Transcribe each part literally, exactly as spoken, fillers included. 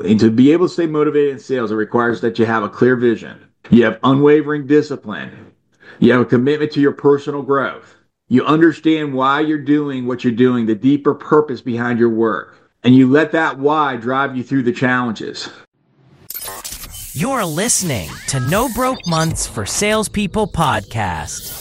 And to be able to stay motivated in sales, it requires that you have a clear vision. You have unwavering discipline. You have a commitment to your personal growth. You understand why you're doing what you're doing, the deeper purpose behind your work. And you let that why drive you through the challenges. You're listening to No Broke Months for Salespeople podcast.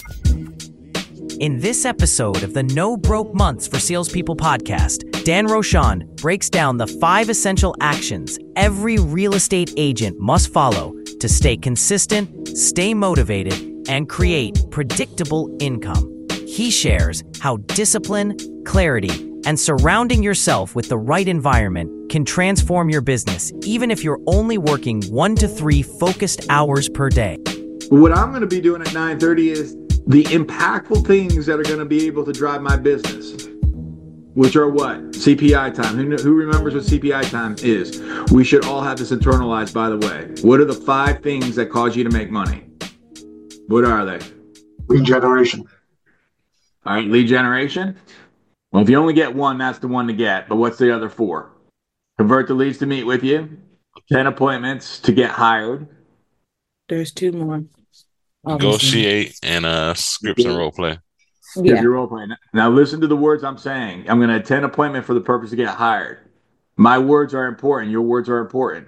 In this episode of the No Broke Months for Salespeople podcast, Dan Rochon breaks down the five essential actions every real estate agent must follow to stay consistent, stay motivated, and create predictable income. He shares how discipline, clarity, and surrounding yourself with the right environment can transform your business, even if you're only working one to three focused hours per day. What I'm going to be doing at nine thirty is the impactful things that are going to be able to drive my business, which are what? C P I time. Who, who remembers what C P I time is? We should all have this internalized, by the way. What are the five things that cause you to make money? What are they? Lead generation. All right, lead generation. Well, if you only get one, that's the one to get. But what's the other four? Convert the leads to meet with you. ten appointments to get hired. There's two more. Negotiate and uh, scripts and role play. Yeah. Your role play. Now listen to the words I'm saying. I'm going to attend appointment for the purpose to get hired. My words are important. Your words are important.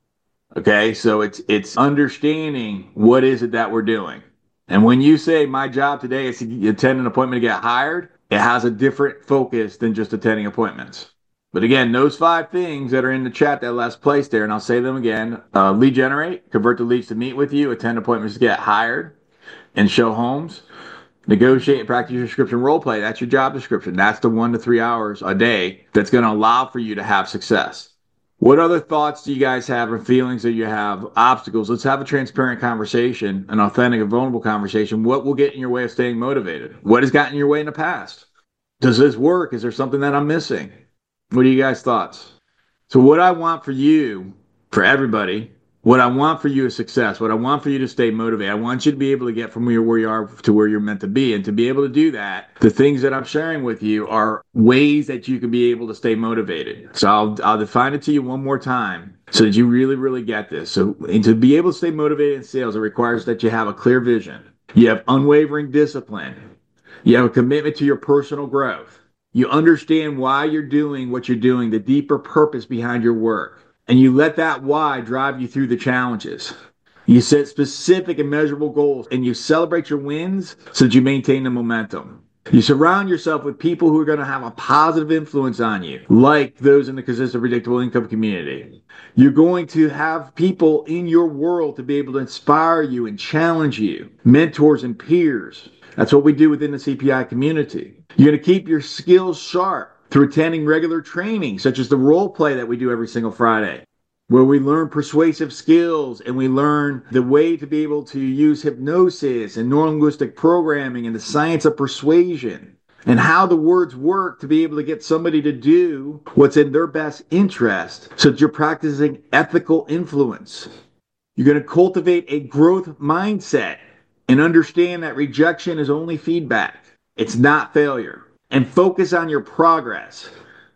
Okay, so it's it's understanding what is it that we're doing. And when you say my job today is to attend an appointment to get hired, it has a different focus than just attending appointments. But again, those five things that are in the chat that last place there, and I'll say them again, uh, lead generate, convert the leads to meet with you, attend appointments to get hired, and show homes, negotiate and practice your description role play. That's your job description. That's the one to three hours a day that's going to allow for you to have success. What other thoughts do you guys have or feelings that you have, obstacles? Let's have a transparent conversation, an authentic and vulnerable conversation. What will get in your way of staying motivated? What has gotten in your way in the past? Does this work? Is there something that I'm missing? What are you guys' thoughts? So what I want for you, for everybody, what I want for you is success. What I want for you to stay motivated. I want you to be able to get from where, where you are to where you're meant to be. And to be able to do that, the things that I'm sharing with you are ways that you can be able to stay motivated. So I'll, I'll define it to you one more time so that you really, really get this. So and to be able to stay motivated in sales, it requires that you have a clear vision. You have unwavering discipline. You have a commitment to your personal growth. You understand why you're doing what you're doing, the deeper purpose behind your work. And you let that why drive you through the challenges. You set specific and measurable goals, and you celebrate your wins so that you maintain the momentum. You surround yourself with people who are going to have a positive influence on you, like those in the consistent, predictable income community. You're going to have people in your world to be able to inspire you and challenge you, mentors and peers. That's what we do within the C P I community. You're going to keep your skills sharp through attending regular training, such as the role play that we do every single Friday, where we learn persuasive skills and we learn the way to be able to use hypnosis and neurolinguistic programming and the science of persuasion and how the words work to be able to get somebody to do what's in their best interest so that you're practicing ethical influence. You're going to cultivate a growth mindset and understand that rejection is only feedback. It's not failure. And focus on your progress,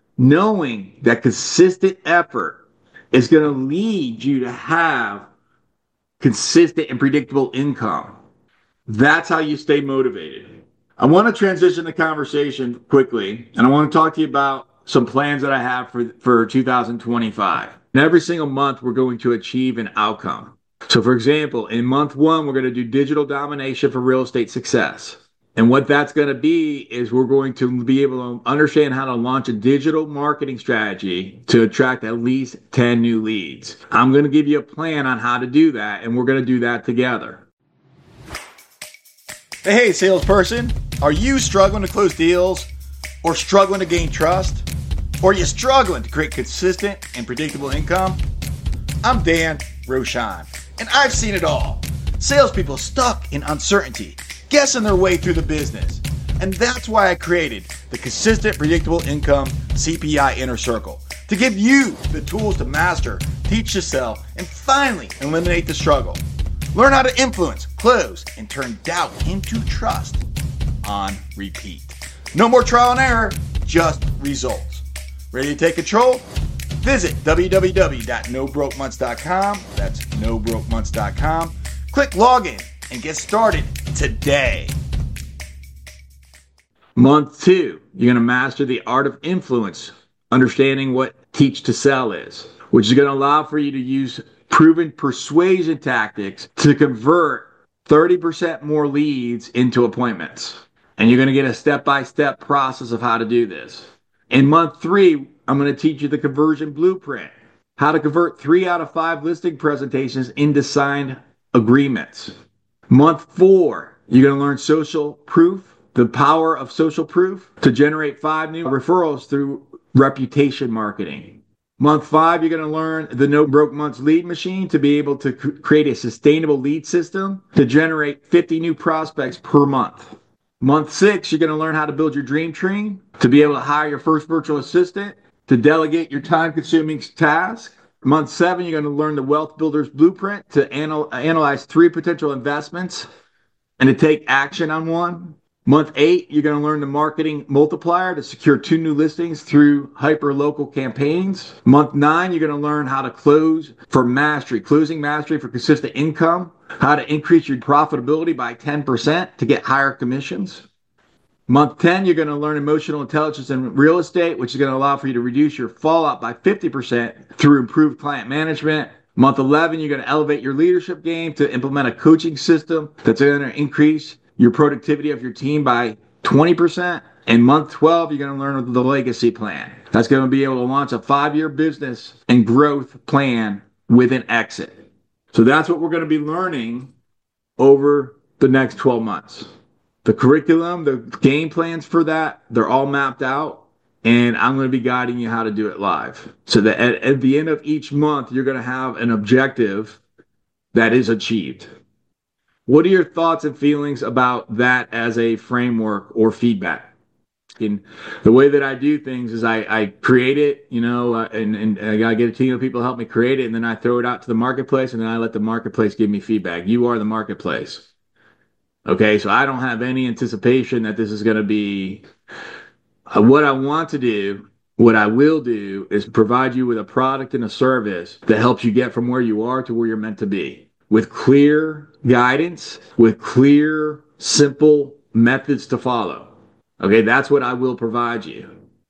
knowing that consistent effort is going to lead you to have consistent and predictable income. That's how you stay motivated. I want to transition the conversation quickly, and I want to talk to you about some plans that I have for, for two thousand twenty-five. And every single month, we're going to achieve an outcome. So, for example, in month one, we're going to do digital domination for real estate success. And what that's going to be is we're going to be able to understand how to launch a digital marketing strategy to attract at least ten new leads. I'm going to give you a plan on how to do that, and we're going to do that together. Hey, salesperson, are you struggling to close deals or struggling to gain trust? Or are you struggling to create consistent and predictable income? I'm Dan Rochon, and I've seen it all. Salespeople stuck in uncertainty, guessing their way through the business. And that's why I created the Consistent Predictable Income C P I Inner Circle, to give you the tools to master, teach yourself, and finally eliminate the struggle. Learn how to influence, close, and turn doubt into trust on repeat. No more trial and error, just results. Ready to take control? Visit w w w dot no broke months dot com. That's no broke months dot com. Click login and get started today. Month two, you're going to master the art of influence, understanding what teach to sell is, which is going to allow for you to use proven persuasion tactics to convert thirty percent more leads into appointments. And you're going to get a step-by-step process of how to do this. In month three, I'm going to teach you the conversion blueprint, how to convert three out of five listing presentations into signed agreements. Month four, you're going to learn social proof, the power of social proof to generate five new referrals through reputation marketing. Month five, you're going to learn the No Broke Months lead machine to be able to create a sustainable lead system to generate fifty new prospects per month. Month six, you're going to learn how to build your dream team to be able to hire your first virtual assistant, to delegate your time-consuming task. Month seven, you're going to learn the Wealth Builder's Blueprint to anal- analyze three potential investments and to take action on one. Month eight, you're going to learn the marketing multiplier to secure two new listings through hyper-local campaigns. Month nine, you're going to learn how to close for mastery, closing mastery for consistent income, how to increase your profitability by ten percent to get higher commissions. Month ten, you're going to learn emotional intelligence in real estate, which is going to allow for you to reduce your fallout by fifty percent through improved client management. Month eleven, you're going to elevate your leadership game to implement a coaching system that's going to increase your productivity of your team by twenty percent. And month twelve, you're going to learn the legacy plan. That's going to be able to launch a five-year business and growth plan with an exit. So that's what we're going to be learning over the next twelve months. The curriculum, the game plans for that, they're all mapped out, and I'm going to be guiding you how to do it live. So that at, at the end of each month, you're going to have an objective that is achieved. What are your thoughts and feelings about that as a framework or feedback? And the way that I do things is I, I create it, you know, uh, and, and I got to get a team of people to help me create it, and then I throw it out to the marketplace, and then I let the marketplace give me feedback. You are the marketplace. Okay, so I don't have any anticipation that this is going to be uh, what I want to do. What I will do is provide you with a product and a service that helps you get from where you are to where you're meant to be, with clear guidance, with clear, simple methods to follow. Okay, that's what I will provide you.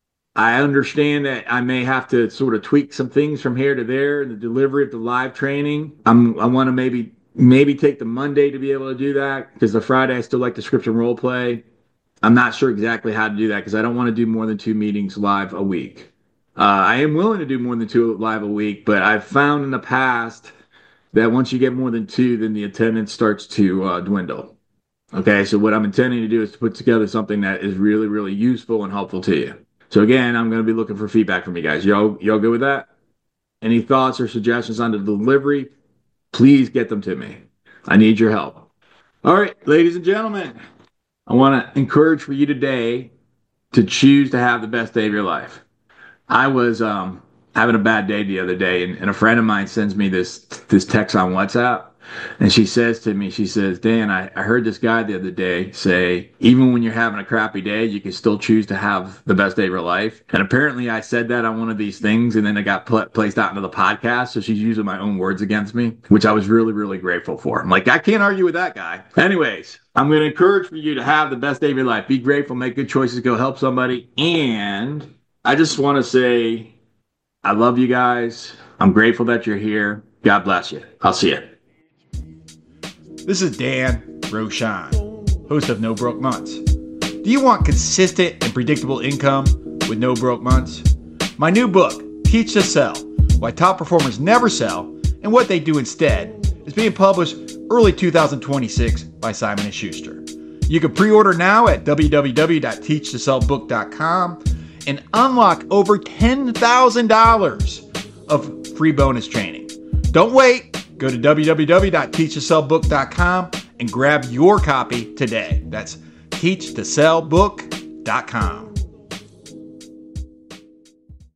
I understand that I may have to sort of tweak some things from here to there in the delivery of the live training. I'm, I want to maybe maybe take the Monday to be able to do that, because the Friday I still like the script and role play. I'm not sure exactly how to do that because I don't want to do more than two meetings live a week. Uh, I am willing to do more than two live a week, but I've found in the past that once you get more than two, then the attendance starts to uh, dwindle. Okay, so what I'm intending to do is to put together something that is really, really useful and helpful to you. So again, I'm going to be looking for feedback from you guys. Y'all, y'all good with that? Any thoughts or suggestions on the delivery? Please get them to me. I need your help. All right, ladies and gentlemen, I want to encourage for you today to choose to have the best day of your life. I was um, having a bad day the other day, and, and a friend of mine sends me this this text on WhatsApp, and she says to me, she says, Dan, I, I heard this guy the other day say, even when you're having a crappy day, you can still choose to have the best day of your life. And apparently I said that on one of these things, and then it got pl- placed out into the podcast, so she's using my own words against me, which I was really, really grateful for. I'm like, I can't argue with that guy. Anyways, I'm going to encourage for you to have the best day of your life. Be grateful, make good choices, go help somebody. And I just want to say, I love you guys. I'm grateful that you're here. God bless you. I'll see you. This is Dan Rochon, host of No Broke Months. Do you want consistent and predictable income with no broke months? My new book, Teach to Sell, Why Top Performers Never Sell and What They Do Instead, is being published early two thousand twenty-six by Simon and Schuster. You can pre-order now at w w w dot teach to sell book dot com and unlock over ten thousand dollars of free bonus training. Don't wait. Go to w w w dot teach to sell book dot com and grab your copy today. That's teach to sell book dot com.